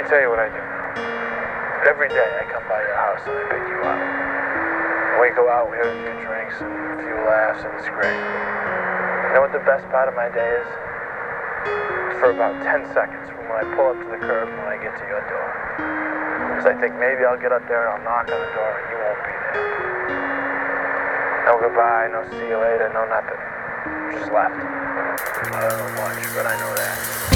tell you what I do now. Every day I come by your house and I pick you up. And we go out, we have a few drinks and a few laughs, and it's great. You know what the best part of my day is? For about 10 seconds from when I pull up to the curb and when I get to your door. Because I think maybe I'll get up there and I'll knock on the door and you won't be there. No goodbye, no see you later, no nothing. Just left. I don't know much, but I know that.